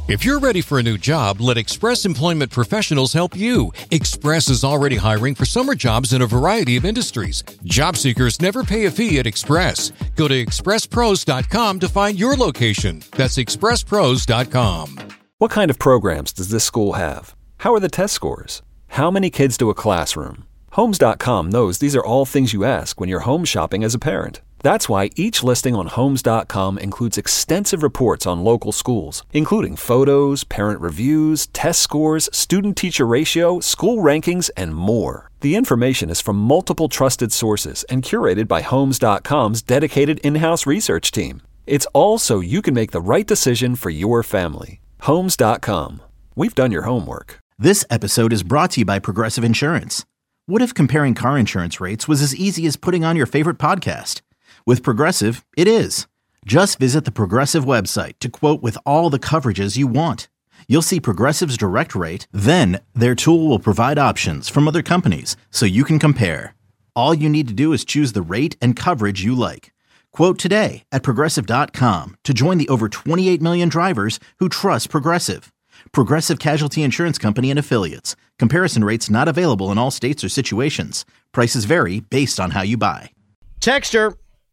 If you're ready for a new job, let Express Employment Professionals help you. Express is already hiring for summer jobs in a variety of industries. Job seekers never pay a fee at Express. Go to expresspros.com to find your location. That's expresspros.com. What kind of programs does this school have? How are the test scores? How many kids do a classroom? Homes.com knows these are all things you ask when you're home shopping as a parent. That's why each listing on Homes.com includes extensive reports on local schools, including photos, parent reviews, test scores, student-teacher ratio, school rankings, and more. The information is from multiple trusted sources and curated by Homes.com's dedicated in-house research team. It's all so you can make the right decision for your family. Homes.com. We've done your homework. This episode is brought to you by Progressive Insurance. What if comparing car insurance rates was as easy as putting on your favorite podcast? With Progressive, it is. Just visit the Progressive website to quote with all the coverages you want. You'll see Progressive's direct rate, then their tool will provide options from other companies so you can compare. All you need to do is choose the rate and coverage you like. Quote today at Progressive.com to join the over 28 million drivers who trust Progressive. Progressive Casualty Insurance Company and Affiliates. Comparison rates not available in all states or situations. Prices vary based on how you buy. Texter.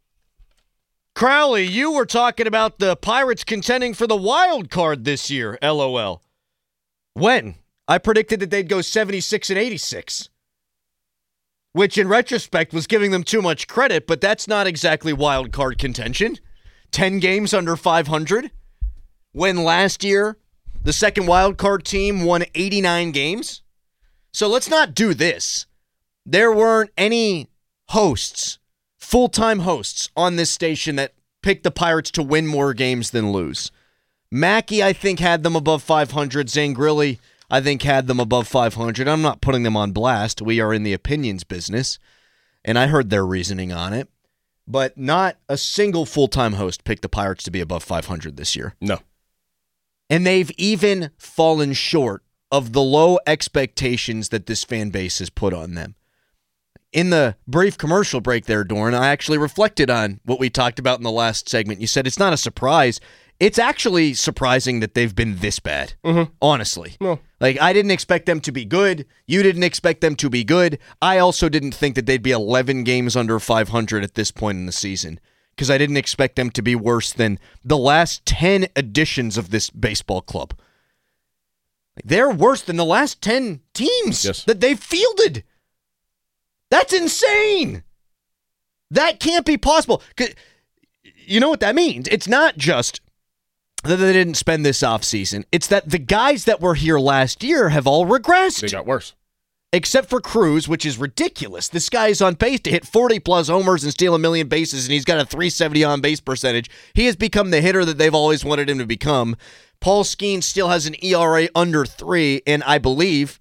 Crowley, you were talking about the Pirates contending for the wild card this year, LOL. When? I predicted that they'd go 76 and 86, which in retrospect was giving them too much credit, but that's not exactly wild card contention. 10 games under 500, when last year the second wild card team won 89 games. So let's not do this. There weren't any hosts, full-time hosts on this station that picked the Pirates to win more games than lose. Mackey, I think, had them above 500. Zangrilli, I think, had them above 500. I'm not putting them on blast. We are in the opinions business, and I heard their reasoning on it. But not a single full-time host picked the Pirates to be above 500 this year. No. And they've even fallen short of the low expectations that this fan base has put on them. In the brief commercial break there, Dorn, I actually reflected on what we talked about in the last segment. You said it's not a surprise. It's actually surprising that they've been this bad, honestly. No. Like, I didn't expect them to be good. You didn't expect them to be good. I also didn't think that they'd be 11 games under 500 at this point in the season, because I didn't expect them to be worse than the last 10 editions of this baseball club. They're worse than the last 10 teams that they've fielded. That's insane. That can't be possible. You know what that means? It's not just that they didn't spend this offseason. It's that the guys that were here last year have all regressed. They got worse. Except for Cruz, which is ridiculous. This guy is on pace to hit 40-plus homers and steal 1 million bases, and he's got a .370 on-base percentage. He has become the hitter that they've always wanted him to become. Paul Skeens still has an ERA under 3, and I believe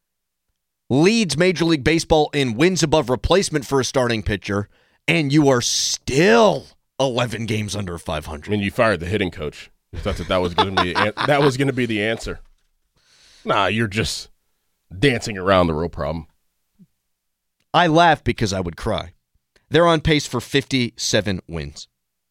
leads Major League Baseball in wins above replacement for a starting pitcher, and you are still 11 games under 500. I mean, you fired the hitting coach. You thought that was going to be that was going to be the answer. Nah, you're just dancing around the real problem. I laugh because I would cry. They're on pace for 57 wins.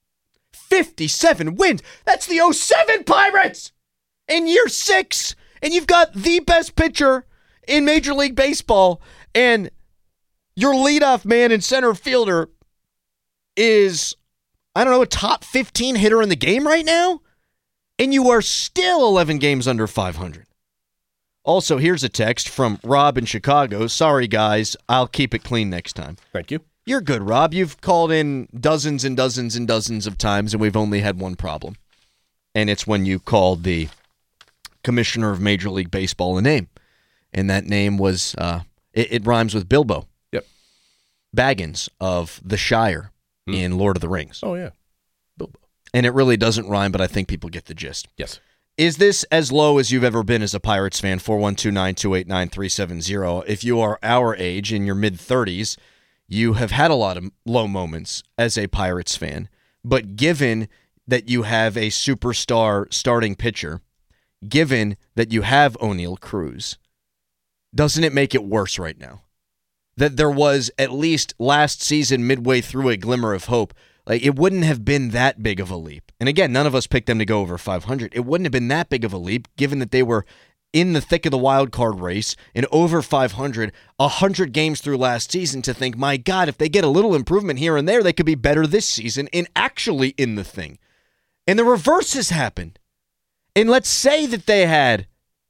57 wins! That's the 07 Pirates! In year 6! And you've got the best pitcher in Major League Baseball, and your leadoff man and center fielder is, I don't know, a top 15 hitter in the game right now? And you are still 11 games under 500. Also, here's a text from Rob in Chicago. Sorry, guys. I'll keep it clean next time. Thank you. You're good, Rob. You've called in dozens and dozens and dozens of times, and we've only had one problem. And it's when you called the commissioner of Major League Baseball a name. And that name was, it rhymes with Bilbo. Yep. Baggins of the Shire in Lord of the Rings. Oh, yeah. Bilbo. And it really doesn't rhyme, but I think people get the gist. Yes. Is this as low as you've ever been as a Pirates fan? 412-928-9370. If you are our age, in your mid-30s, you have had a lot of low moments as a Pirates fan. But given that you have a superstar starting pitcher, given that you have O'Neal Cruz, doesn't it make it worse right now? That there was, at least last season, midway through, a glimmer of hope. Like, it wouldn't have been that big of a leap. And again, none of us picked them to go over 500. It wouldn't have been that big of a leap, given that they were in the thick of the wild card race and over 500, 100 games through last season, to think, my God, if they get a little improvement here and there, they could be better this season and actually in the thing. And the reverse has happened. And let's say that they had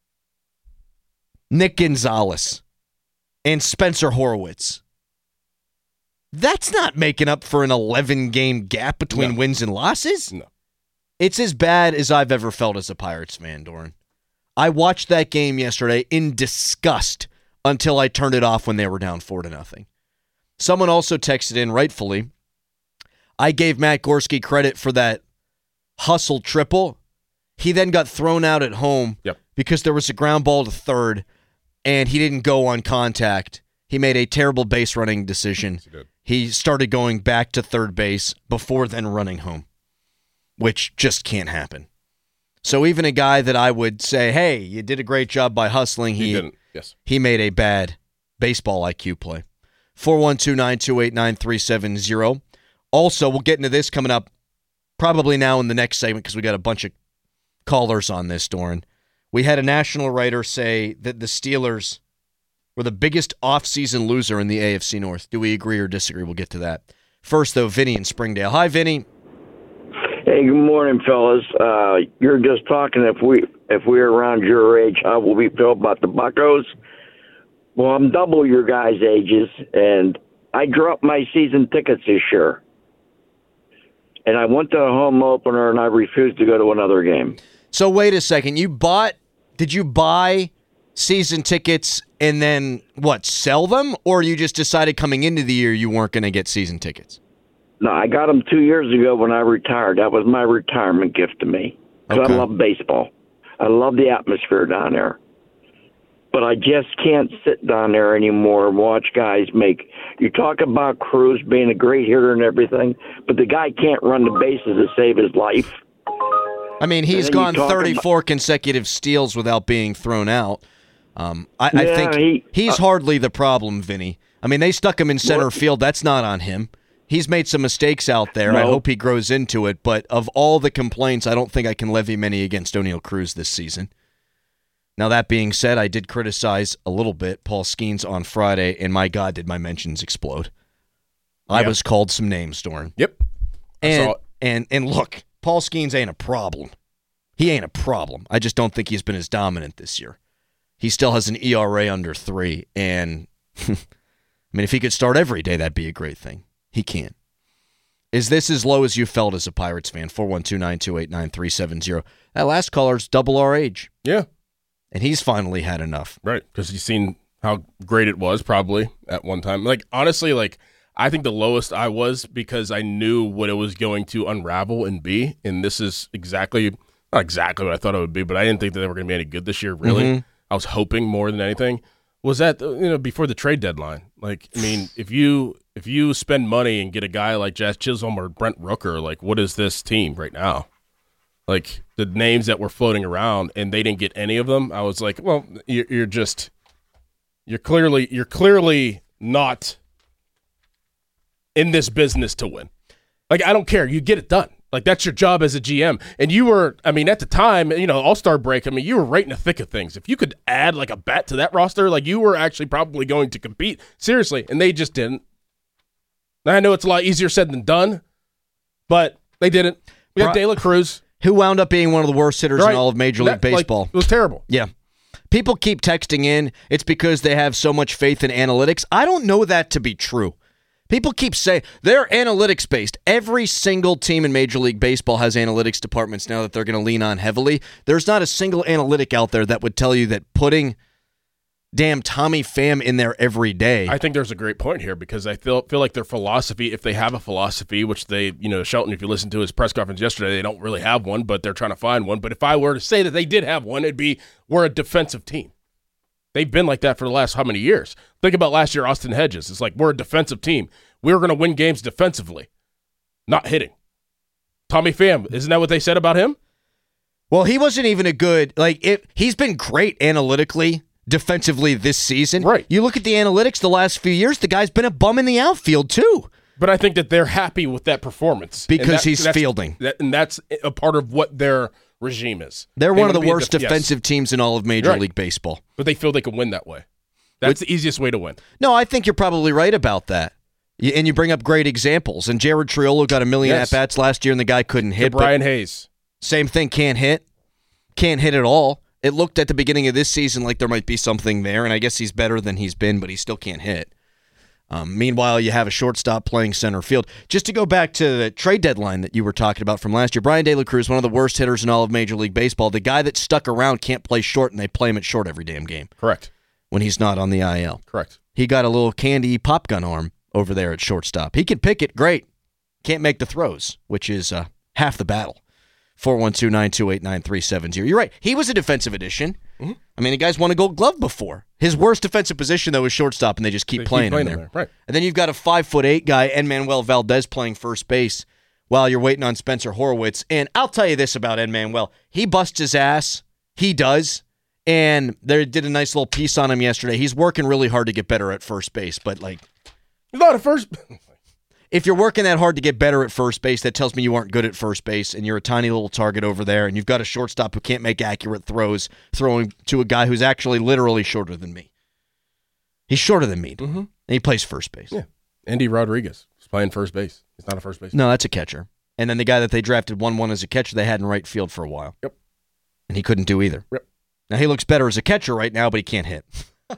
Nick Gonzalez and Spencer Horwitz. That's not making up for an 11-game gap between wins and losses. No. It's as bad as I've ever felt as a Pirates fan, Doran. I watched that game yesterday in disgust until I turned it off when they were down 4-0. Someone also texted in, rightfully, I gave Matt Gorski credit for that hustle triple. He then got thrown out at home because there was a ground ball to third, and he didn't go on contact. He made a terrible base running decision. He started going back to third base before then running home, which just can't happen. So even a guy that I would say, hey, you did a great job by hustling, he made a bad baseball IQ play. 412-928-9370. Also, we'll get into this coming up probably now in the next segment because we got a bunch of callers on this, Doran. We had a national writer say that the Steelers were the biggest offseason loser in the AFC North. Do we agree or disagree? We'll get to that. First, though, Vinny in Springdale. Hi, Vinny. Hey, good morning, fellas. You're just talking if we're around your age, how will we feel about the Buccos? Well, I'm double your guys' ages, and I dropped my season tickets this year. And I went to a home opener, and I refused to go to another game. So wait a second. Did you buy season tickets and then, sell them? Or you just decided coming into the year you weren't going to get season tickets? No, I got them 2 years ago when I retired. That was my retirement gift to me. Because I love baseball. I love the atmosphere down there. But I just can't sit down there anymore and watch guys make... You talk about Cruz being a great hitter and everything, but the guy can't run the bases to save his life. I mean, he's gone 34 consecutive steals without being thrown out. I think he's hardly the problem, Vinny. I mean, they stuck him in center field. That's not on him. He's made some mistakes out there. No. I hope he grows into it. But of all the complaints, I don't think I can levy many against O'Neal Cruz this season. Now, that being said, I did criticize a little bit Paul Skeens on Friday, and my God, did my mentions explode. I was called some names, Doran. Yep. And look, Paul Skeens ain't a problem. He ain't a problem. I just don't think he's been as dominant this year. He still has an ERA under 3, and I mean, if he could start every day, that'd be a great thing. He can't. Is this as low as you felt as a Pirates fan? 412-928-9370. That last caller's double our age. Yeah. And he's finally had enough. Right, because he's seen how great it was probably at one time. Like, honestly, I think the lowest I was because I knew what it was going to unravel and be, and this is not exactly what I thought it would be, but I didn't think that they were going to be any good this year, really. Mm-hmm. I was hoping more than anything. Was that, before the trade deadline. Like, I mean, if you spend money and get a guy like Jazz Chisholm or Brent Rooker, like, what is this team right now? Like, the names that were floating around, and they didn't get any of them. I was like, well, you're clearly not in this business to win. Like, I don't care. You get it done. Like, that's your job as a GM. And you were, I mean, at the time, All-Star break, I mean, you were right in the thick of things. If you could add, like, a bat to that roster, like, you were actually probably going to compete seriously, and they just didn't. Now, I know it's a lot easier said than done, but they didn't. We got De La Cruz, who wound up being one of the worst hitters in all of Major League Baseball. It was terrible. Yeah. People keep texting in, it's because they have so much faith in analytics. I don't know that to be true. People keep saying they're analytics-based. Every single team in Major League Baseball has analytics departments now that they're going to lean on heavily. There's not a single analytic out there that would tell you that putting damn Tommy Pham in there every day. I think there's a great point here because I feel like their philosophy, if they have a philosophy, which they, Shelton, if you listen to his press conference yesterday, they don't really have one, but they're trying to find one. But if I were to say that they did have one, it'd be we're a defensive team. They've been like that for the last how many years? Think about last year, Austin Hedges. It's like we're a defensive team. We were going to win games defensively, not hitting. Tommy Pham, isn't that what they said about him? Well, he wasn't even a good, he's been great analytically, defensively this season. Right. You look at the analytics the last few years, the guy's been a bum in the outfield too. But I think that they're happy with that performance. Because he's fielding. And that's a part of what their regime is. They're one of the worst defensive teams in all of Major League Baseball. But they feel they can win that way. That's the easiest way to win. No, I think you're probably right about that. And you bring up great examples. And Jared Triolo got a million at-bats last year, and the guy couldn't hit. Brian Hayes. Same thing, can't hit. Can't hit at all. It looked at the beginning of this season like there might be something there, and I guess he's better than he's been, but he still can't hit. Meanwhile, you have a shortstop playing center field. Just to go back to the trade deadline that you were talking about from last year, Brian De La Cruz, one of the worst hitters in all of Major League Baseball. The guy that stuck around can't play short, and they play him at short every damn game. Correct. When he's not on the IL. Correct. He got a little candy pop gun arm over there at shortstop. He can pick it, great. Can't make the throws, which is half the battle. 412-928-9370. You're right. He was a defensive addition. Mm-hmm. I mean, the guy's won a Gold Glove before. His worst defensive position, though, is shortstop, and they just keep playing him there. Right. And then you've got a 5'8" guy, Enmanuel Valdez, playing first base while you're waiting on Spencer Horwitz. And I'll tell you this about Enmanuel. He busts his ass. He does. And they did a nice little piece on him yesterday. He's working really hard to get better at first base, but like... Not at first... If you're working that hard to get better at first base, that tells me you aren't good at first base, and you're a tiny little target over there, and you've got a shortstop who can't make accurate throws, throwing to a guy who's actually literally shorter than me. He's shorter than me, and he plays first base. Yeah, Andy Rodriguez is playing first base. He's not a first baseman. No, that's a catcher. And then the guy that they drafted 1-1 as a catcher, they had in right field for a while. Yep. And he couldn't do either. Yep. Now, he looks better as a catcher right now, but he can't hit.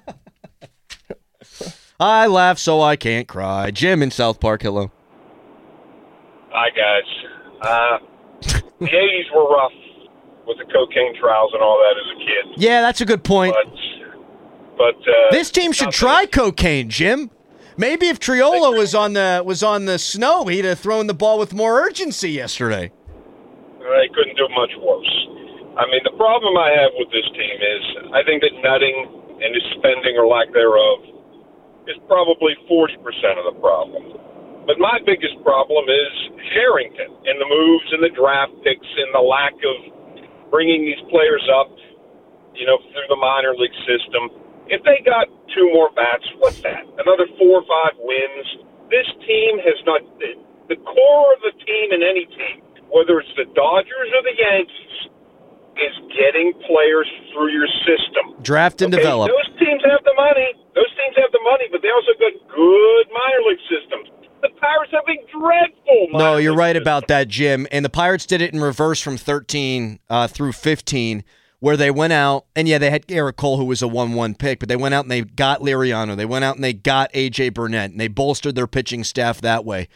I laugh so I can't cry. Jim in South Park, hello. Hi, guys. The 80s were rough with the cocaine trials and all that as a kid. Yeah, that's a good point. But this team should try cocaine, Jim. Maybe if Triolo was on the snow, he'd have thrown the ball with more urgency yesterday. They couldn't do much worse. I mean, the problem I have with this team is I think that nutting and his spending or lack thereof is probably 40% of the problem. But my biggest problem is Sherrington and the moves and the draft picks and the lack of bringing these players up, through the minor league system. If they got 2 more bats, what's that? Another 4 or 5 wins. This team has not – the core of the team in any team, whether it's the Dodgers or the Yankees, is getting players through your system. Draft and develop. Those teams have the money. But they also got good minor league systems. The Pirates have a dreadful minor No, you're league right system. about that, Jim. And the Pirates did it in reverse from 13 through 15, where they went out, and yeah, they had Garrett Cole, who was a 1-1 pick, but they went out and they got Liriano. They went out and they got A.J. Burnett, and they bolstered their pitching staff that way.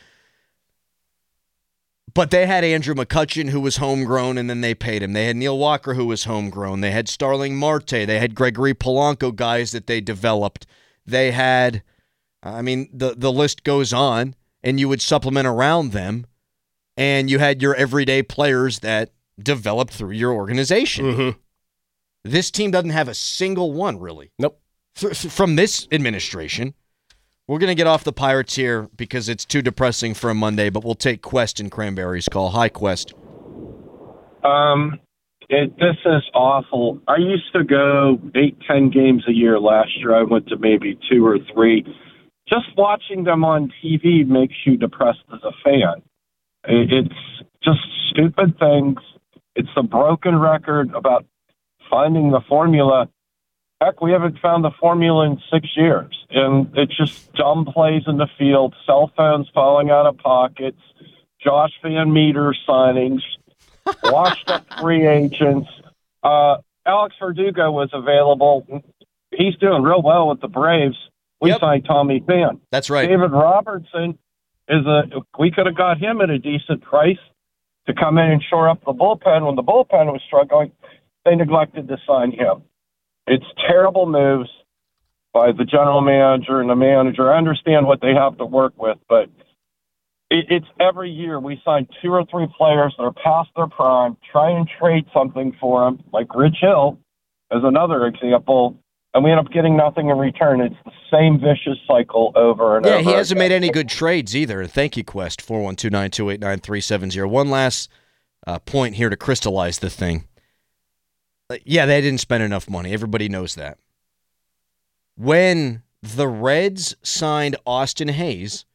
But they had Andrew McCutchen, who was homegrown, and then they paid him. They had Neil Walker, who was homegrown. They had Starling Marte. They had Gregory Polanco, guys that they developed. They had, the list goes on, and you would supplement around them, and you had your everyday players that developed through your organization. Mm-hmm. This team doesn't have a single one, really. Nope. From this administration. We're going to get off the Pirates here because it's too depressing for a Monday, but we'll take Quest and Cranberry's call. Hi, Quest. This is awful. I used to go 8-10 games a year. Last year I went to maybe 2 or 3. Just watching them on TV makes you depressed as a fan. It's just stupid things. It's a broken record about finding the formula. Heck, we haven't found the formula in 6 years. And it's just dumb plays in the field, cell phones falling out of pockets, Josh Van Meter signings, washed up free agents. Alex Verdugo was available. He's doing real well with the Braves. We signed Tommy Pham. That's right. David Robertson we could have got him at a decent price to come in and shore up the bullpen. When the bullpen was struggling, they neglected to sign him. It's terrible moves by the general manager and the manager. I understand what they have to work with, but it's every year we sign 2 or 3 players that are past their prime, try and trade something for them, like Rich Hill is another example, and we end up getting nothing in return. It's the same vicious cycle over and over. Yeah, he hasn't made any good trades either. Thank you, Quest, 412-928-9370. One last point here to crystallize the thing. Yeah, they didn't spend enough money. Everybody knows that. When the Reds signed Austin Hayes,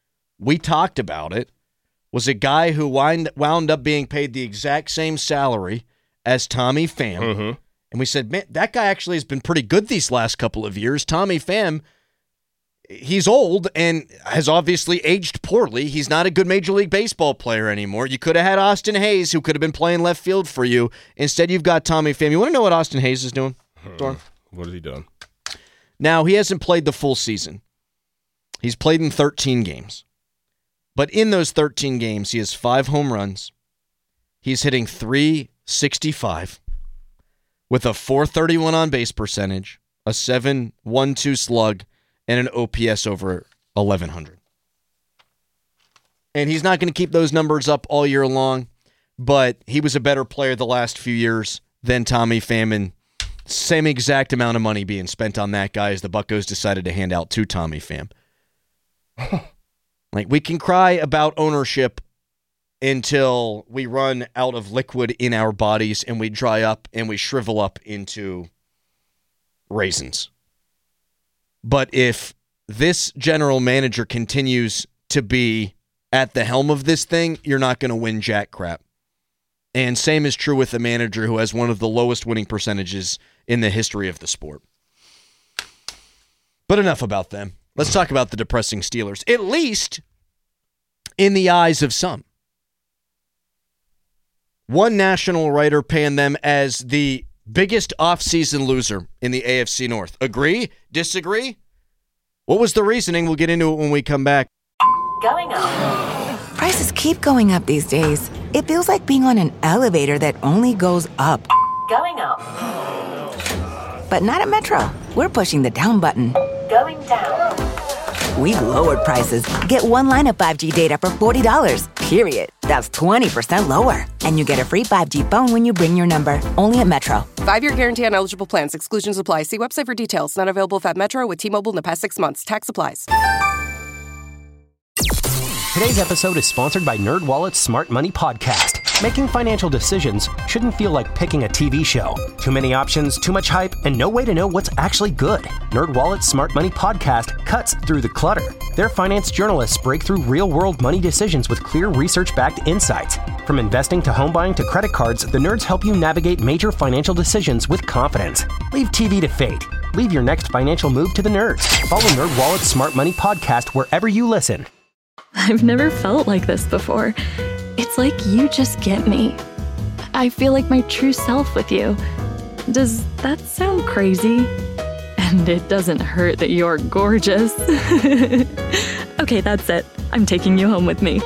we talked about it, was a guy who wound up being paid the exact same salary as Tommy Pham. Mm-hmm. And we said, man, that guy actually has been pretty good these last couple of years. Tommy Pham, he's old and has obviously aged poorly. He's not a good Major League Baseball player anymore. You could have had Austin Hayes, who could have been playing left field for you. Instead, you've got Tommy Pham. You want to know what Austin Hayes is doing, Dorn? What is he doing? Now, he hasn't played the full season. He's played in 13 games. But in those 13 games, he has 5 home runs. He's hitting .365 with a .431 on-base percentage, a .712 slug, and an OPS over 1,100. And he's not going to keep those numbers up all year long, but he was a better player the last few years than Tommy Pham, and same exact amount of money being spent on that guy as the Buccos decided to hand out to Tommy Pham. Like, we can cry about ownership until we run out of liquid in our bodies and we dry up and we shrivel up into raisins. But if this general manager continues to be at the helm of this thing, you're not going to win jack crap. And same is true with the manager who has one of the lowest winning percentages in the history of the sport. But enough about them. Let's talk about the depressing Steelers, at least in the eyes of some. One national writer paying them as the biggest offseason loser in the AFC North. Agree? Disagree? What was the reasoning? We'll get into it when we come back. Going up. Prices keep going up these days. It feels like being on an elevator that only goes up. Going up. But not at Metro. We're pushing the down button. Going down. We've lowered prices. Get one line of 5G data for $40, period. That's 20% lower. And you get a free 5G phone when you bring your number. Only at Metro. 5-year guarantee on eligible plans. Exclusions apply. See website for details. Not available at Metro with T-Mobile in the past 6 months. Tax applies. Today's episode is sponsored by NerdWallet's Smart Money Podcast. Making financial decisions shouldn't feel like picking a TV show. Too many options, too much hype, and no way to know what's actually good. NerdWallet's Smart Money Podcast cuts through the clutter. Their finance journalists break through real-world money decisions with clear research-backed insights. From investing to home buying to credit cards, the nerds help you navigate major financial decisions with confidence. Leave TV to fate. Leave your next financial move to the nerds. Follow NerdWallet's Smart Money Podcast wherever you listen. I've never felt like this before. It's like you just get me. I feel like my true self with you. Does that sound crazy? And it doesn't hurt that you're gorgeous. Okay, that's it. I'm taking you home with me.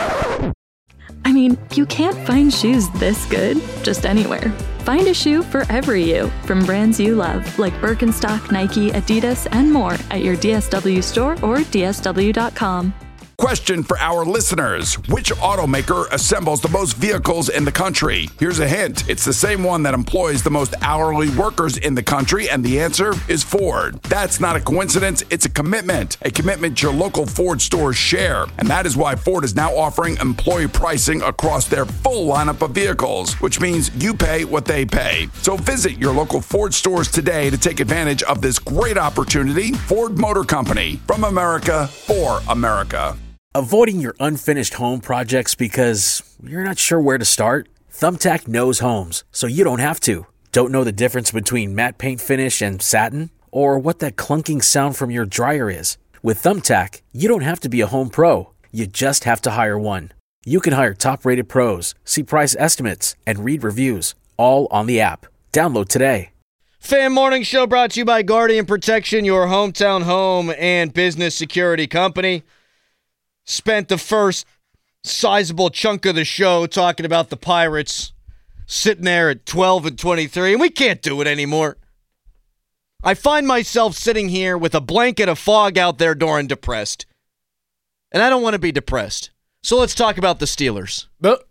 I mean, you can't find shoes this good just anywhere. Find a shoe for every you from brands you love, like Birkenstock, Nike, Adidas, and more at your DSW store or DSW.com. Question for our listeners. Which automaker assembles the most vehicles in the country? Here's a hint. It's the same one that employs the most hourly workers in the country, and the answer is Ford. That's not a coincidence. It's a commitment your local Ford stores share. And that is why Ford is now offering employee pricing across their full lineup of vehicles, which means you pay what they pay. So visit your local Ford stores today to take advantage of this great opportunity. Ford Motor Company, from America, for America. Avoiding your unfinished home projects because you're not sure where to start? Thumbtack knows homes, so you don't have to. Don't know the difference between matte paint finish and satin? Or what that clunking sound from your dryer is? With Thumbtack, you don't have to be a home pro. You just have to hire one. You can hire top-rated pros, see price estimates, and read reviews, all on the app. Download today. Fan Morning Show brought to you by Guardian Protection, your hometown home and business security company. Spent the first sizable chunk of the show talking about the Pirates sitting there at 12-23, and we can't do it anymore. I find myself sitting here with a blanket of fog out there, Doran, depressed. And I don't want to be depressed. So let's talk about the Steelers.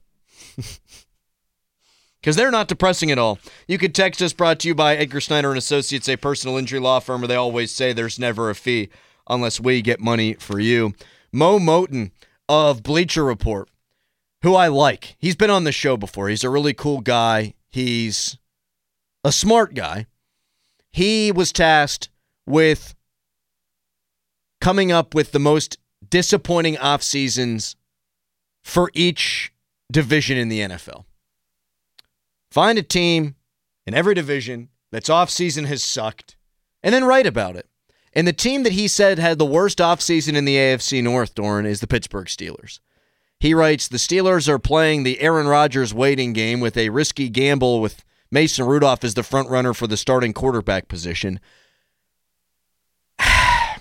Because they're not depressing at all. You could text us, brought to you by Edgar Snyder & Associates, a personal injury law firm where they always say there's never a fee unless we get money for you. Mo Moten of Bleacher Report, who I like. He's been on the show before. He's a really cool guy. He's a smart guy. He was tasked with coming up with the most disappointing off seasons for each division in the NFL. Find a team in every division that's off season has sucked, and then write about it. And the team that he said had the worst off season in the AFC North, Doran, is the Pittsburgh Steelers. He writes, the Steelers are playing the Aaron Rodgers waiting game with a risky gamble with Mason Rudolph as the front runner for the starting quarterback position. I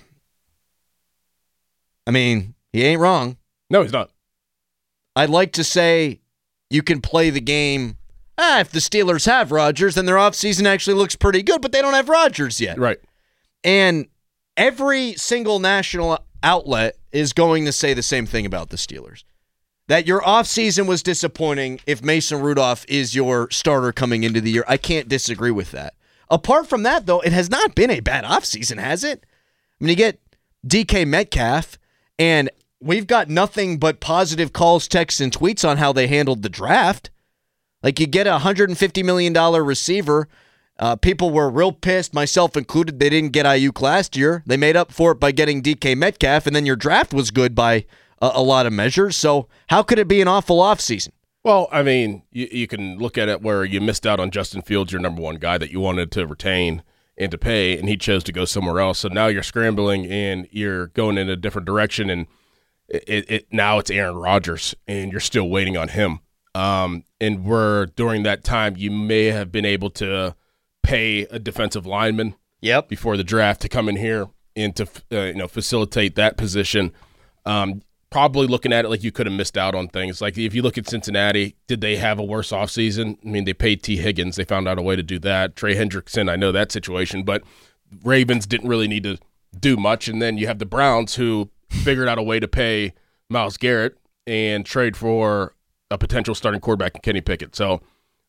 mean, he ain't wrong. No, he's not. I'd like to say you can play the game. If the Steelers have Rodgers, then their offseason actually looks pretty good, but they don't have Rodgers yet. Right. And every single national outlet is going to say the same thing about the Steelers. That your offseason was disappointing if Mason Rudolph is your starter coming into the year. I can't disagree with that. Apart from that, though, it has not been a bad offseason, has it? I mean, you get DK Metcalf, and we've got nothing but positive calls, texts, and tweets on how they handled the draft. Like, you get a $150 million receiver. People were real pissed, myself included. They didn't get Ayuk last year. They made up for it by getting DK Metcalf, and then your draft was good by a lot of measures. So how could it be an awful offseason? Well, I mean, you can look at it where you missed out on Justin Fields, your number one guy that you wanted to retain and to pay, and he chose to go somewhere else. So now you're scrambling and you're going in a different direction, and now it's Aaron Rodgers, and you're still waiting on him. And during that time, you may have been able to pay a defensive lineman before the draft to come in here and to facilitate that position. Probably looking at it like you could have missed out on things. Like if you look at Cincinnati, did they have a worse offseason? I mean, they paid T. Higgins. They found out a way to do that. Trey Hendrickson, I know that situation, but Ravens didn't really need to do much. And then you have the Browns who figured out a way to pay Myles Garrett and trade for a potential starting quarterback in Kenny Pickett. So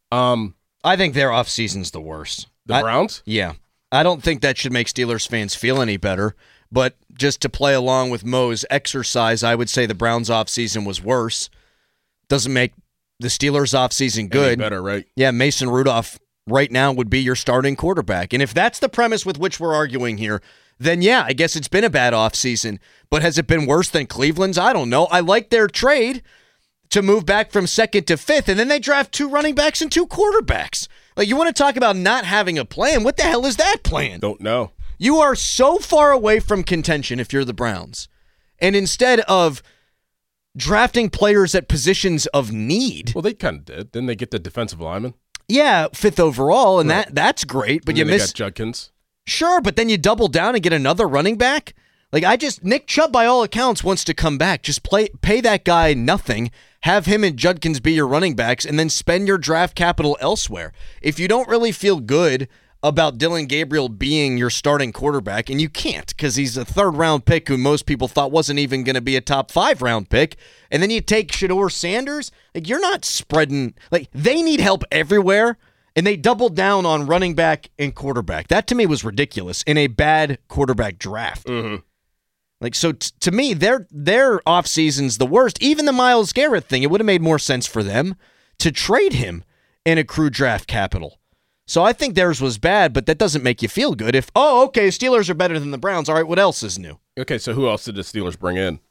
I think their offseason's the worst. The Browns? Yeah. I don't think that should make Steelers fans feel any better. But just to play along with Mo's exercise, I would say the Browns' offseason was worse. Doesn't make the Steelers' offseason good. Any better, right? Yeah, Mason Rudolph right now would be your starting quarterback. And if that's the premise with which we're arguing here, then yeah, I guess it's been a bad offseason. But has it been worse than Cleveland's? I don't know. I like their trade to move back from second to fifth, and then they draft 2 running backs and 2 quarterbacks. Like, you want to talk about not having a plan? What the hell is that plan? Don't know. You are so far away from contention if you're the Browns. And instead of drafting players at positions of need. Well, they kind of did. Didn't they get the defensive lineman? Yeah, 5th overall, and that's great. But and you they miss got Judkins. Sure, but then you double down and get another running back. Like, Nick Chubb, by all accounts, wants to come back. Just pay that guy nothing, have him and Judkins be your running backs, and then spend your draft capital elsewhere. If you don't really feel good about Dillon Gabriel being your starting quarterback, and you can't because he's a 3rd-round pick who most people thought wasn't even going to be a top 5-round pick, and then you take Shedeur Sanders, like, you're not spreading. Like, they need help everywhere, and they doubled down on running back and quarterback. That, to me, was ridiculous in a bad quarterback draft. Mm-hmm. Like, so to me, their offseason's the worst. Even the Myles Garrett thing, it would have made more sense for them to trade him and accrue draft capital. So I think theirs was bad, but that doesn't make you feel good. If, okay, Steelers are better than the Browns. All right, what else is new? Okay, so who else did the Steelers bring in?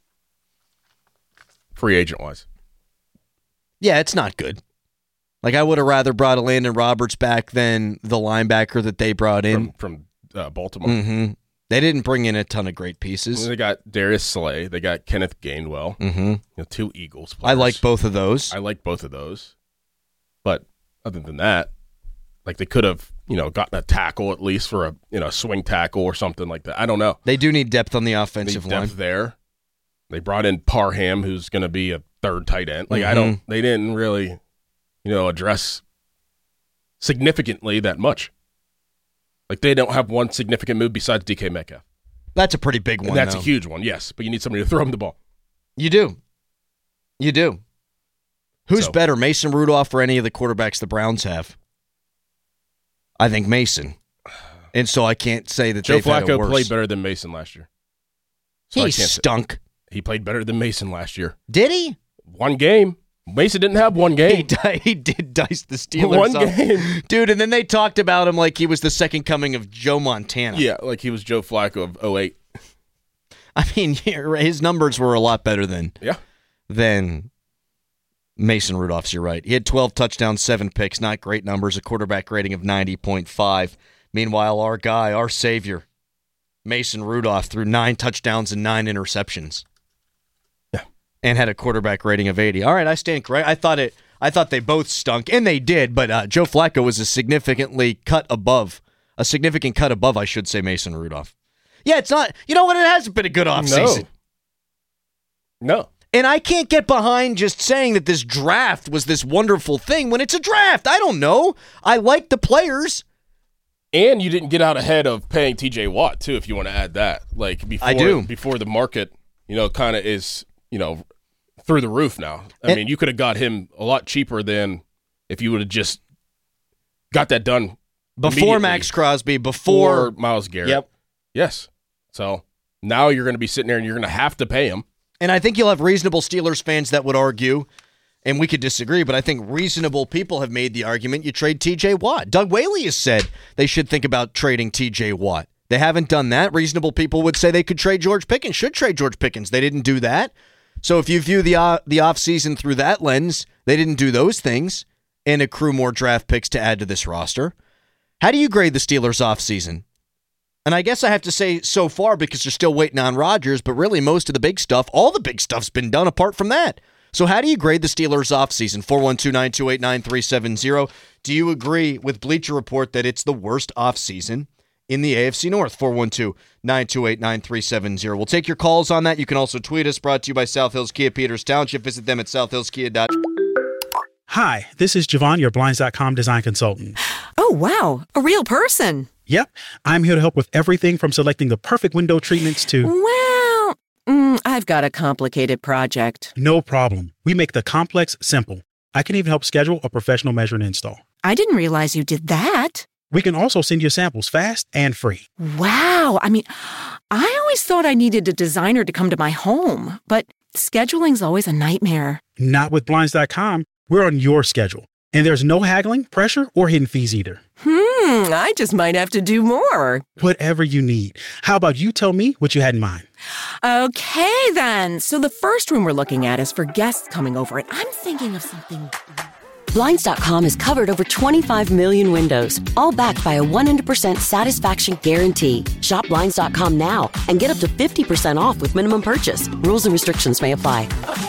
Free agent-wise. Yeah, it's not good. Like, I would have rather brought a Landon Roberts back than the linebacker that they brought in. From Baltimore. Mm-hmm. They didn't bring in a ton of great pieces. They got Darius Slay. They got Kenneth Gainwell. Mm-hmm. 2 Eagles players. I like both of those. But other than that, like, they could have, gotten a tackle at least for a swing tackle or something like that. I don't know. They do need depth on the offensive line. Depth there. They brought in Parham, who's going to be a 3rd tight end. Like, they didn't really, address significantly that much. Like, they don't have one significant move besides DK Metcalf. That's a pretty big one. And that's a huge one, yes. But you need somebody to throw him the ball. You do. Who's better, Mason Rudolph or any of the quarterbacks the Browns have? I think Mason. And so I can't say that Joe Flacco played better than Mason last year. So he stunk. He played better than Mason last year. Did he? 1 game. Mason didn't have 1 game. He did dice the Steelers. 1 game. Dude, and then they talked about him like he was the second coming of Joe Montana. Yeah, like he was Joe Flacco of 2008. I mean, his numbers were a lot better than Mason Rudolph's. You're right. He had 12 touchdowns, 7 picks. Not great numbers. A quarterback rating of 90.5. Meanwhile, our guy, our savior, Mason Rudolph, threw 9 touchdowns and 9 interceptions. Yeah. And had a quarterback rating of 80. All right, I stand correct. I thought they both stunk, and they did, but Joe Flacco was a significant cut above, I should say, Mason Rudolph. Yeah, it's not, you know what, it hasn't been a good offseason. No. And I can't get behind just saying that this draft was this wonderful thing when it's a draft. I don't know. I like the players. And you didn't get out ahead of paying TJ Watt, too, if you want to add that. Like, before the market, kind of is, through the roof now. I mean, you could have got him a lot cheaper than if you would have just got that done before Max Crosby, before Myles Garrett. Yep. Yes. So now you're going to be sitting there and you're going to have to pay him. And I think you'll have reasonable Steelers fans that would argue, and we could disagree, but I think reasonable people have made the argument you trade T.J. Watt. Doug Whaley has said they should think about trading T.J. Watt. They haven't done that. Reasonable people would say they could trade George Pickens, should trade George Pickens. They didn't do that. So if you view the offseason through that lens, they didn't do those things and accrue more draft picks to add to this roster. How do you grade the Steelers offseason? And I guess I have to say so far because they're still waiting on Rodgers, but really most of the big stuff, all the big stuff's been done apart from that. So how do you grade the Steelers offseason? 412-928-9370. Do you agree with Bleacher Report that it's the worst offseason in the AFC North? 412-928-9370. We'll take your calls on that. You can also tweet us. Brought to you by South Hills Kia Peters Township. Visit them at southhillskia.com. Hi, this is Javon, your Blinds.com design consultant. Oh, wow. A real person. Yep. I'm here to help with everything from selecting the perfect window treatments to... Well, I've got a complicated project. No problem. We make the complex simple. I can even help schedule a professional measure and install. I didn't realize you did that. We can also send you samples fast and free. Wow. I mean, I always thought I needed a designer to come to my home, but scheduling's always a nightmare. Not with Blinds.com. We're on your schedule. And there's no haggling, pressure, or hidden fees either. I just might have to do more. Whatever you need. How about you tell me what you had in mind? Okay, then. So the first room we're looking at is for guests coming over, and I'm thinking of something... Blinds.com has covered over 25 million windows, all backed by a 100% satisfaction guarantee. Shop Blinds.com now and get up to 50% off with minimum purchase. Rules and restrictions may apply.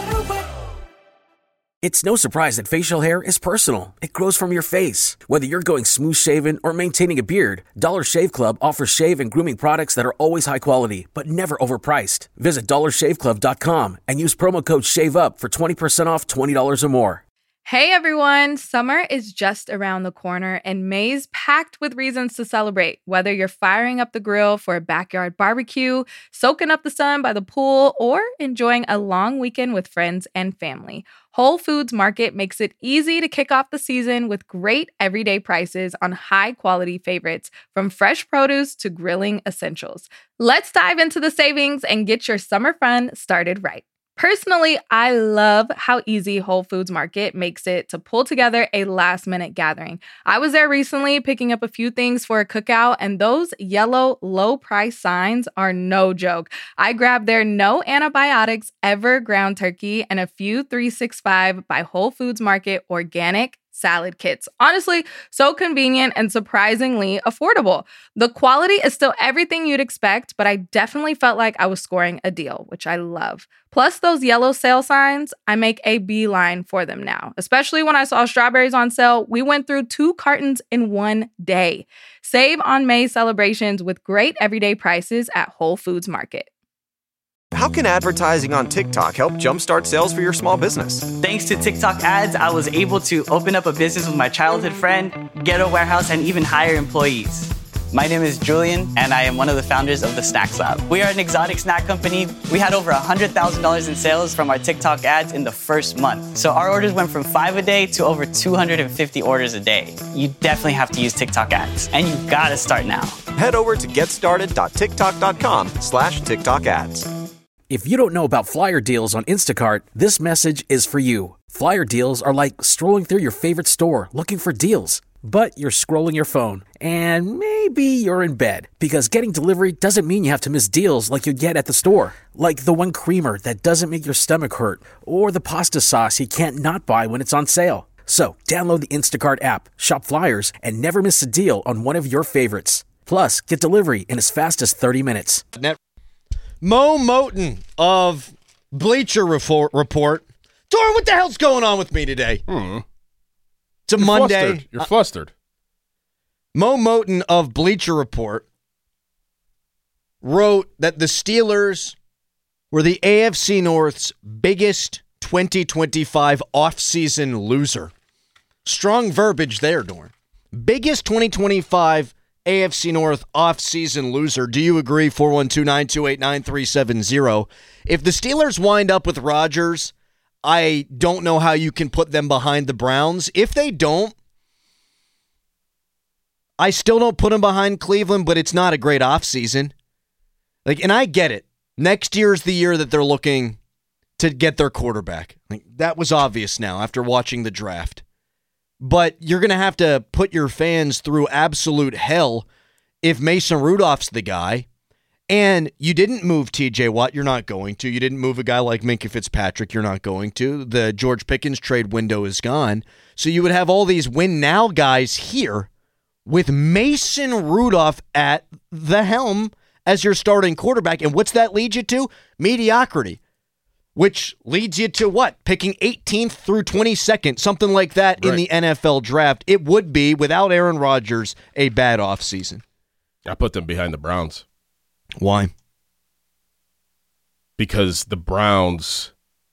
It's no surprise that facial hair is personal. It grows from your face. Whether you're going smooth shaven or maintaining a beard, Dollar Shave Club offers shave and grooming products that are always high quality, but never overpriced. Visit dollarshaveclub.com and use promo code SHAVEUP for 20% off $20 or more. Hey everyone, summer is just around the corner and May's packed with reasons to celebrate. Whether you're firing up the grill for a backyard barbecue, soaking up the sun by the pool, or enjoying a long weekend with friends and family, Whole Foods Market makes it easy to kick off the season with great everyday prices on high-quality favorites, from fresh produce to grilling essentials. Let's dive into the savings and get your summer fun started right. Personally, I love how easy Whole Foods Market makes it to pull together a last-minute gathering. I was there recently picking up a few things for a cookout, and those yellow low-price signs are no joke. I grabbed their no antibiotics ever ground turkey and a few 365 by Whole Foods Market organic salad kits. Honestly, so convenient and surprisingly affordable. The quality is still everything you'd expect, but I definitely felt like I was scoring a deal, which I love. Plus those yellow sale signs, I make a beeline for them now. Especially when I saw strawberries on sale, we went through 2 cartons in one day. Save on May celebrations with great everyday prices at Whole Foods Market. How can advertising on TikTok help jumpstart sales for your small business? Thanks to TikTok ads, I was able to open up a business with my childhood friend, get a warehouse, and even hire employees. My name is Julian, and I am one of the founders of the Snacks Lab. We are an exotic snack company. We had over $100,000 in sales from our TikTok ads in the first month. So our orders went from 5 a day to over 250 orders a day. You definitely have to use TikTok ads, and you gotta start now. Head over to getstarted.tiktok.com/TikTok ads. If you don't know about flyer deals on Instacart, this message is for you. Flyer deals are like strolling through your favorite store looking for deals. but you're scrolling your phone, and maybe you're in bed, because getting delivery doesn't mean you have to miss deals like you get at the store, like the one creamer that doesn't make your stomach hurt, or the pasta sauce you can't not buy when it's on sale. So, download the Instacart app, shop flyers, and never miss a deal on one of your favorites. Plus, get delivery in as fast as 30 minutes. Mo Moton of Bleacher Report. Doran, what the hell's going on with me today? It's a Monday. Flustered. You're flustered. Mo Moton of Bleacher Report wrote that the Steelers were the AFC North's biggest 2025 offseason loser. Strong verbiage there, Doran. Biggest 2025 AFC North offseason loser. Do you agree? 412-928-9370. If the Steelers wind up with Rodgers, I don't know how you can put them behind the Browns. If they don't, I still don't put them behind Cleveland, but it's not a great offseason. And I get it. Next year's the year that they're looking to get their quarterback. That was obvious now after watching the draft. But you're going to have to put your fans through absolute hell if Mason Rudolph's the guy. And you didn't move TJ Watt. You're not going to. You didn't move a guy like Minkah Fitzpatrick. You're not going to. The George Pickens trade window is gone. So you would have all these win now guys here with Mason Rudolph at the helm as your starting quarterback. And what's that lead you to? Mediocrity. Which leads you to what? Picking 18th through 22nd, something like that in the NFL draft. It would be, without Aaron Rodgers, a bad offseason. I put them behind the Browns. Why? Because the Browns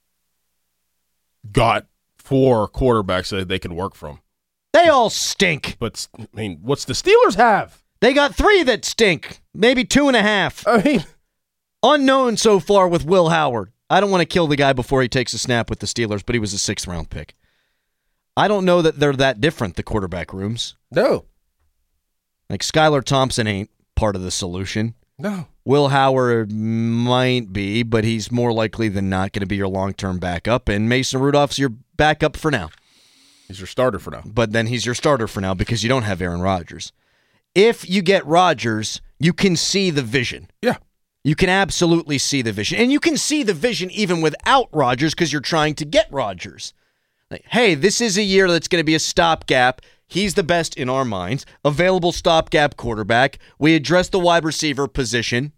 got 4 quarterbacks that they can work from. They all stink. But, I mean, what's the Steelers have? They got 3 that stink. Maybe 2.5. I mean, unknown so far with Will Howard. I don't want to kill the guy before he takes a snap with the Steelers, but he was a 6th-round pick. I don't know that they're that different, the quarterback rooms. No. Like, Skylar Thompson ain't part of the solution. No. Will Howard might be, but he's more likely than not going to be your long-term backup, and Mason Rudolph's your backup for now. He's your starter for now. But then he's your starter for now because you don't have Aaron Rodgers. If you get Rodgers, you can see the vision. Yeah. You can absolutely see the vision. And you can see the vision even without Rodgers because you're trying to get Rodgers. Like, hey, this is a year that's going to be a stopgap. He's the best, in our minds, available stopgap quarterback. We addressed the wide receiver position.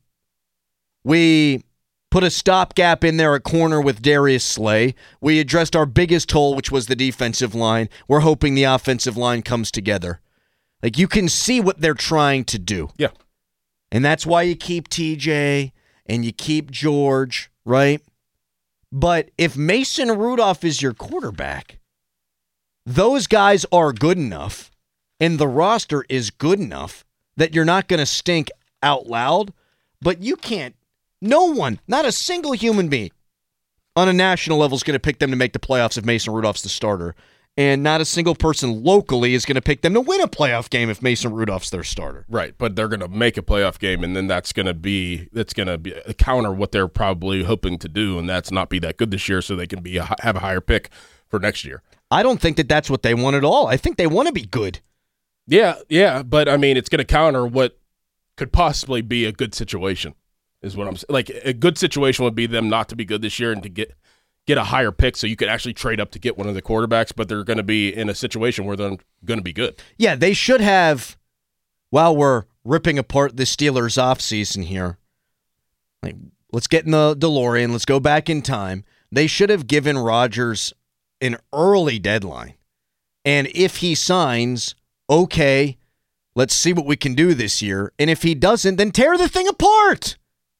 We put a stopgap in there at corner with Darius Slay. We addressed our biggest hole, which was the defensive line. We're hoping the offensive line comes together. Like, you can see what they're trying to do. Yeah. And that's why you keep TJ and you keep George, right? But if Mason Rudolph is your quarterback, those guys are good enough and the roster is good enough that you're not going to stink out loud, but you can't. No one, not a single human being on a national level is going to pick them to make the playoffs if Mason Rudolph's the starter. And not a single person locally is going to pick them to win a playoff game if Mason Rudolph's their starter. Right, but they're going to make a playoff game, and then that's going to be counter what they're probably hoping to do, and that's not be that good this year, so they can have a higher pick for next year. I don't think that that's what they want at all. I think they want to be good. Yeah, but I mean, it's going to counter what could possibly be a good situation. Is what I'm saying. Like, a good situation would be them not to be good this year and to get a higher pick so you could actually trade up to get one of the quarterbacks, but they're going to be in a situation where they're going to be good. Yeah, they should have, while we're ripping apart the Steelers offseason here, like, let's get in the DeLorean, let's go back in time. They should have given Rodgers an early deadline. And if he signs, okay, let's see what we can do this year. And if he doesn't, then tear the thing apart.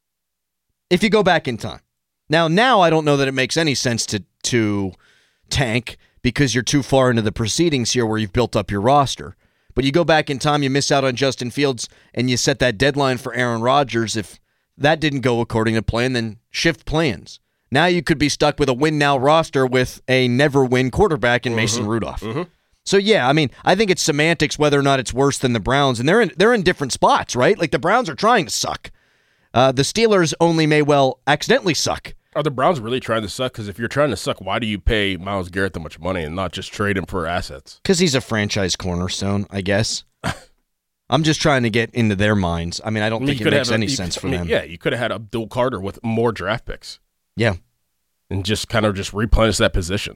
If you go back in time. Now I don't know that it makes any sense to tank because you're too far into the proceedings here where you've built up your roster. But you go back in time, you miss out on Justin Fields, and you set that deadline for Aaron Rodgers. If that didn't go according to plan, then shift plans. Now you could be stuck with a win-now roster with a never-win quarterback in Mason Rudolph. So, yeah, I mean, I think it's semantics whether or not it's worse than the Browns, and they're in different spots, right? Like, the Browns are trying to suck. The Steelers only may well accidentally suck. Are the Browns really trying to suck? Because if you're trying to suck, why do you pay Myles Garrett that much money and not just trade him for assets? Because he's a franchise cornerstone, I guess. I'm just trying to get into their minds. I mean, I don't think it makes any sense for them. Yeah, you could have had Abdul Carter with more draft picks. Yeah. And just kind of just replenish that position.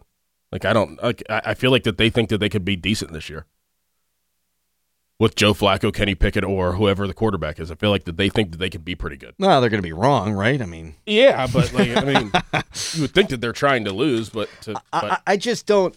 I feel like that they think that they could be decent this year. With Joe Flacco, Kenny Pickett, or whoever the quarterback is. I feel like that they think that they could be pretty good. Well, they're going to be wrong, right? I mean. Yeah, but you would think that they're trying to lose, but I just don't,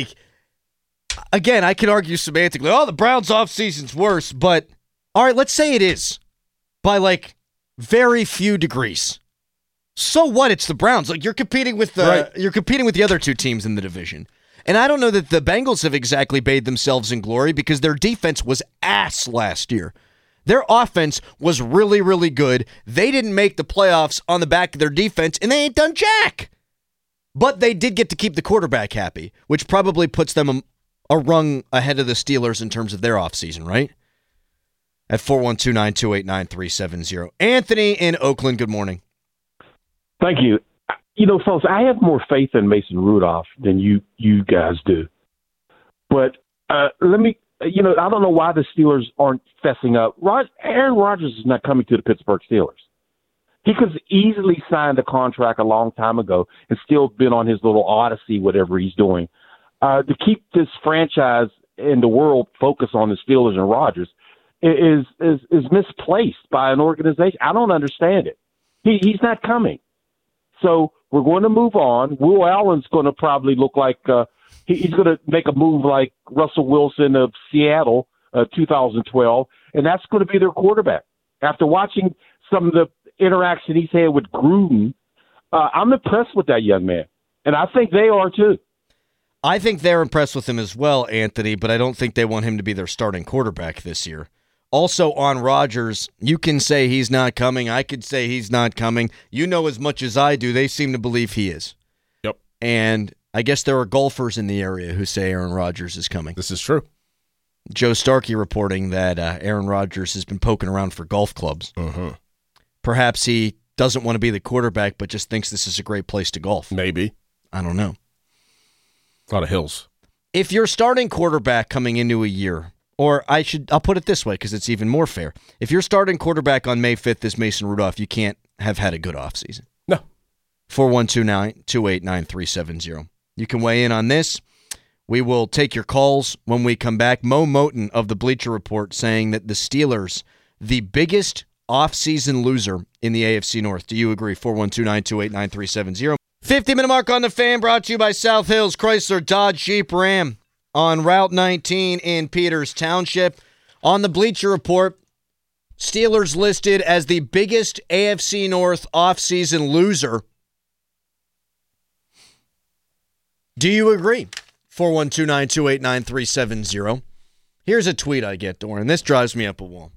again, I can argue semantically, the Browns offseason's worse, but all right, let's say it is by very few degrees. So what? It's the Browns. You're competing with the other two teams in the division. And I don't know that the Bengals have exactly bathed themselves in glory because their defense was ass last year. Their offense was really, really good. They didn't make the playoffs on the back of their defense, and they ain't done jack. But they did get to keep the quarterback happy, which probably puts them a rung ahead of the Steelers in terms of their offseason, right? At 412-928-9370. Anthony in Oakland, good morning. Thank you. Folks, I have more faith in Mason Rudolph than you guys do. But let me, I don't know why the Steelers aren't fessing up. Aaron Rodgers is not coming to the Pittsburgh Steelers. He could have easily signed a contract a long time ago and still been on his little odyssey, whatever he's doing. To keep this franchise and the world focused on the Steelers and Rodgers is misplaced by an organization. I don't understand it. He's not coming. So we're going to move on. Will Allen's going to probably look like he's going to make a move like Russell Wilson of Seattle, 2012, and that's going to be their quarterback. After watching some of the interaction he's had with Gruden, I'm impressed with that young man, and I think they are too. I think they're impressed with him as well, Anthony, but I don't think they want him to be their starting quarterback this year. Also on Rodgers, you can say he's not coming. I could say he's not coming. You know as much as I do, they seem to believe he is. Yep. And I guess there are golfers in the area who say Aaron Rodgers is coming. This is true. Joe Starkey reporting that Aaron Rodgers has been poking around for golf clubs. Uh-huh. Perhaps he doesn't want to be the quarterback, but just thinks this is a great place to golf. Maybe. I don't know. A lot of hills. If you're starting quarterback coming into a year, or I'll put it this way because it's even more fair. If you're starting quarterback on May 5th as Mason Rudolph, you can't have had a good offseason. No. 412-928-9370. You can weigh in on this. We will take your calls when we come back. Mo Moton of the Bleacher Report saying that the Steelers, the biggest offseason loser in the AFC North. Do you agree? 412-928-9370. 50-minute mark on the Fan, brought to you by South Hills Chrysler Dodge Jeep Ram on Route 19 in Peters Township. On the Bleacher Report, Steelers listed as the biggest AFC North offseason loser. Do you agree? 412-928-9370. Here's a tweet I get, Doran. This drives me up a wall.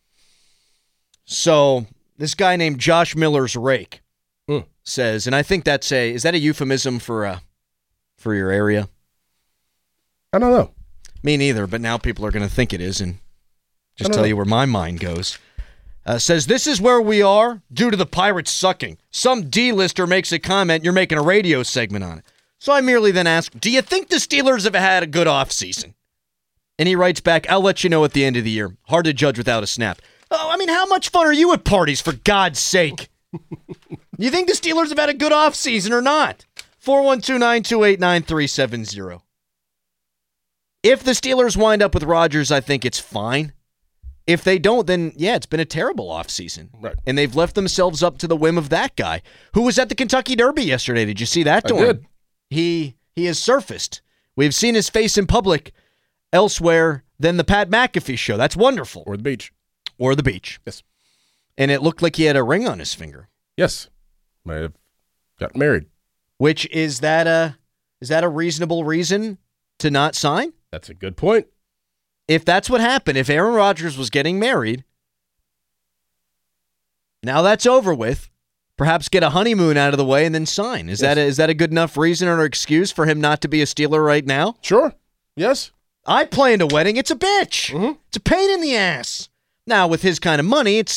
So, this guy named Josh Miller's Rake says, and I think is that a euphemism for your area? I don't know. Me neither, but now people are going to think it is, and just tell you where my mind goes. Says, this is where we are due to the Pirates sucking. Some D-lister makes a comment, you're making a radio segment on it. So I merely then ask, do you think the Steelers have had a good offseason? And he writes back, I'll let you know at the end of the year. Hard to judge without a snap. Oh, I mean, how much fun are you at parties, for God's sake? You think the Steelers have had a good offseason or not? 412-928-9370. If the Steelers wind up with Rodgers, I think it's fine. If they don't, then, yeah, it's been a terrible offseason. Right. And they've left themselves up to the whim of that guy, who was at the Kentucky Derby yesterday. Did you see that, Doran? I did. He has surfaced. We've seen his face in public elsewhere than the Pat McAfee show. That's wonderful. Or the beach. Or the beach. Yes. And it looked like he had a ring on his finger. Yes. Might have gotten married. Which, is that a reasonable reason to not sign? That's a good point. If that's what happened, if Aaron Rodgers was getting married, now that's over with. Perhaps get a honeymoon out of the way and then sign. Is that a good enough reason or excuse for him not to be a Steeler right now? Sure. Yes. I planned a wedding. It's a bitch. Mm-hmm. It's a pain in the ass. Now, with his kind of money, it's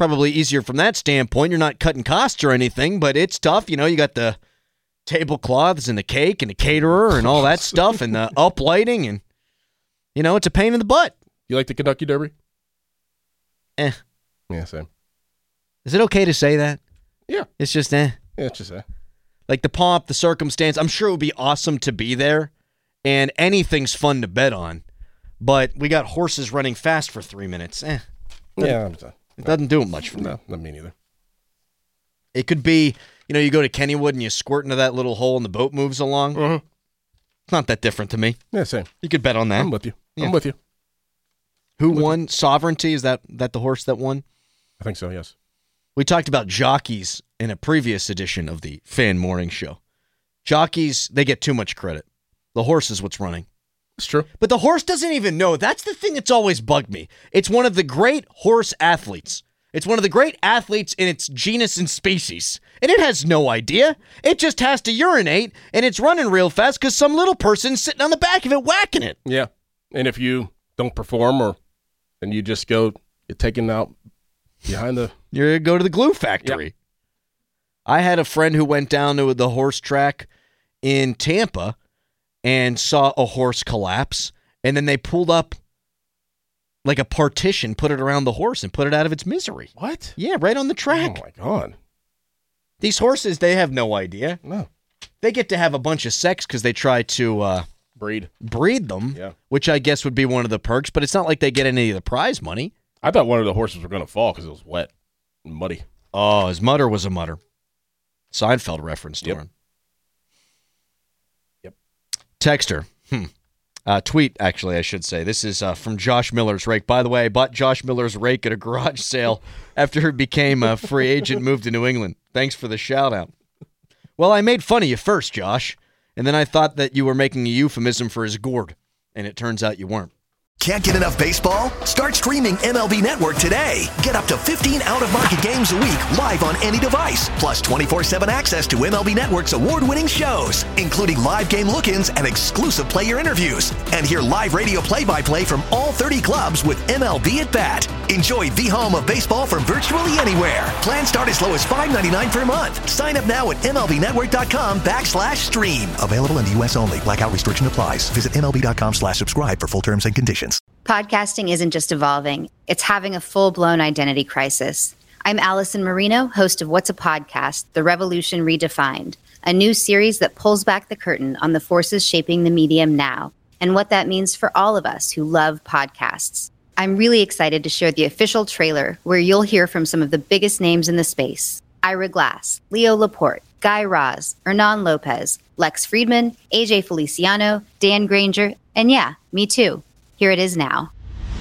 Probably easier from that standpoint. You're not cutting costs or anything, but it's tough. You know, you got the tablecloths and the cake and the caterer and all that stuff and the uplighting, and, you know, it's a pain in the butt. You like the Kentucky Derby? Yeah, same. Is it okay to say that? Yeah. It's just Yeah, it's just Like the pomp, the circumstance. I'm sure it would be awesome to be there, and anything's fun to bet on. But we got horses running fast for 3 minutes. Yeah, it doesn't do it much for me. No, not me neither. It could be, you know, you go to Kennywood and you squirt into that little hole and the boat moves along. Mm-hmm. It's not that different to me. Yeah, same. You could bet on that. I'm with you. Yeah. I'm with you. Who won? Sovereignty? Is that the horse that won? I think so, yes. We talked about jockeys in a previous edition of the Fan Morning Show. Jockeys, they get too much credit. The horse is what's running. It's true. But the horse doesn't even know. That's the thing that's always bugged me. It's one of the great horse athletes. It's one of the great athletes in its genus and species. And it has no idea. It just has to urinate, and it's running real fast because some little person's sitting on the back of it whacking it. Yeah. And if you don't perform and you just go, you're taken out behind the... You go to the glue factory. Yep. I had a friend who went down to the horse track in Tampa and saw a horse collapse, and then they pulled up like a partition, put it around the horse, and put it out of its misery. What? Yeah, right on the track. Oh, my God. These horses, they have no idea. No. They get to have a bunch of sex because they try to breed them, which I guess would be one of the perks, but it's not like they get any of the prize money. I thought one of the horses were going to fall because it was wet and muddy. Oh, his mutter was a mutter. Seinfeld reference to him. Yep. Texter. Tweet, actually, I should say. This is from Josh Miller's Rake. By the way, I bought Josh Miller's Rake at a garage sale after he became a free agent, moved to New England. Thanks for the shout-out. Well, I made fun of you first, Josh, and then I thought that you were making a euphemism for his gourd, and it turns out you weren't. Can't get enough baseball? Start streaming MLB Network today. Get up to 15 out-of-market games a week live on any device. Plus 24/7 access to MLB Network's award-winning shows, including live game look-ins and exclusive player interviews. And hear live radio play-by-play from all 30 clubs with MLB at Bat. Enjoy the home of baseball from virtually anywhere. Plans start as low as $5.99 per month. Sign up now at MLBnetwork.com/stream. Available in the U.S. only. Blackout restriction applies. Visit MLB.com/subscribe for full terms and conditions. Podcasting isn't just evolving, it's having a full-blown identity crisis. I'm Allison Marino, host of What's a Podcast? The Revolution Redefined, a new series that pulls back the curtain on the forces shaping the medium now and what that means for all of us who love podcasts. I'm really excited to share the official trailer where you'll hear from some of the biggest names in the space. Ira Glass, Leo Laporte, Guy Raz, Hernan Lopez, Lex Friedman, AJ Feliciano, Dan Granger, and yeah, me too. Here it is now.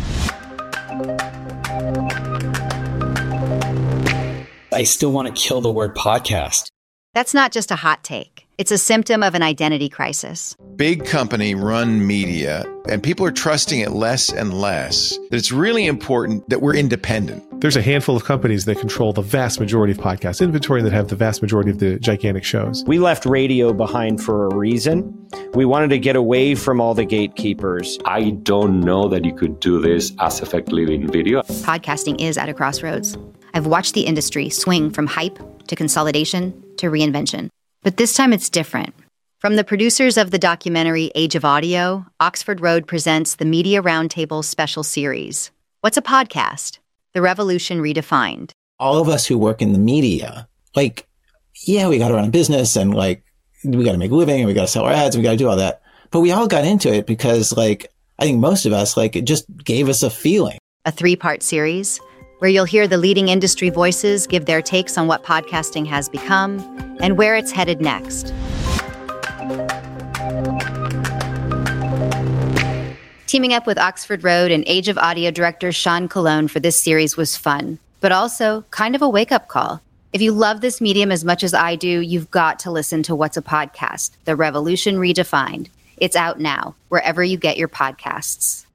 I still want to kill the word podcast. That's not just a hot take. It's a symptom of an identity crisis. Big company run media, and people are trusting it less and less. That it's really important that we're independent. There's a handful of companies that control the vast majority of podcast inventory that have the vast majority of the gigantic shows. We left radio behind for a reason. We wanted to get away from all the gatekeepers. I don't know that you could do this as effectively in video. Podcasting is at a crossroads. I've watched the industry swing from hype to consolidation to reinvention. But this time it's different. From the producers of the documentary Age of Audio, Oxford Road presents the Media Roundtable special series. What's a podcast? The Revolution Redefined. All of us who work in the media, we got to run a business and we got to make a living and we got to sell our ads and we got to do all that. But we all got into it because I think most of us, it just gave us a feeling. A 3-part series where you'll hear the leading industry voices give their takes on what podcasting has become and where it's headed next. Teaming up with Oxford Road and Age of Audio director Sean Colon for this series was fun, but also kind of a wake-up call. If you love this medium as much as I do, you've got to listen to What's a Podcast? The Revolution Redefined. It's out now, wherever you get your podcasts.